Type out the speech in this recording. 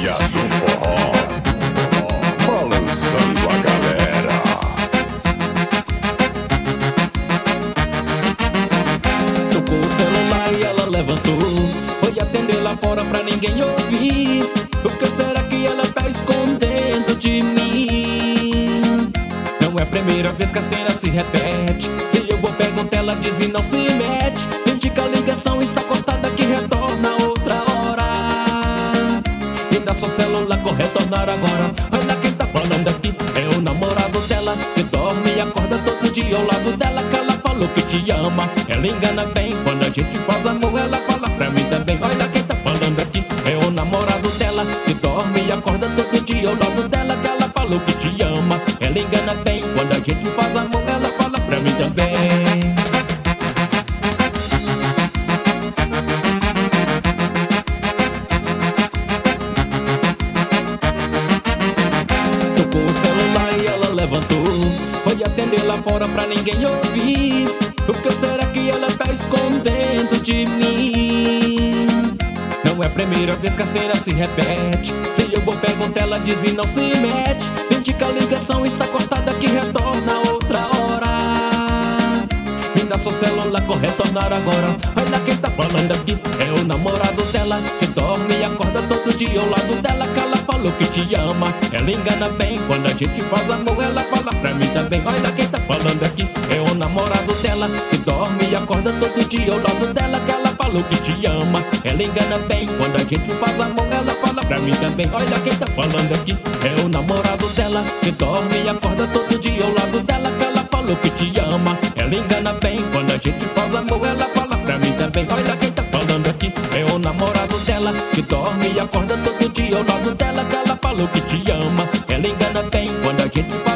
rainha do forró, balançando a galera. Tocou o celular e ela levantou, foi atender lá fora pra ninguém ouvir. O que será que ela tá escondendo de mim? Não é a primeira vez que a cena se repete. Se eu vou perguntar, ela diz e não se mete. Indica a ligação, está cortada, que retorna outra hora. E dá seu celular com retornar agora. Olha quem tá falando aqui, é o namorado dela, que dorme e acorda todo dia ao lado dela. Que ela falou que te ama, ela engana bem. Quando a gente faz amor, ela fala pra mim também. Olha quem tá falando aqui, é o namorado dela, que dorme e acorda todo dia ao lado dela. Que ela falou que te ama, ela engana bem. Quando a gente faz amor, ela fala pra mim também. Tocou o celular e ela levantou, foi atender lá fora pra ninguém ouvir. O que será que ela tá escondendo de mim? Não é a primeira vez que a cena se repete. Se eu vou perguntar, ela diz e não se mete. Indica a ligação, está cortada, que retorna outra hora. Me dá seu celular com retornar agora. Olha quem tá falando aqui, é o namorado dela, que dorme e acorda todo dia ao lado dela. Que ela falou que te ama, ela engana bem. Quando a gente faz amor, ela fala pra mim também. Olha quem tá falando aqui, é o namorado dela, que dorme e acorda todo dia ao lado dela. Que ela falou que te ama, ela engana bem. Quando a gente faz amor, ela fala pra mim também. Olha quem tá falando aqui, é o namorado dela, que dorme e acorda todo dia ao lado dela. Que ela falou que te ama, ela engana bem. Quando a gente faz amor, ela fala pra mim também. Olha quem tá falando aqui, é o namorado dela, que dorme e acorda todo dia ao lado dela. Que ela falou que te ama, ela engana bem. Quando a gente faz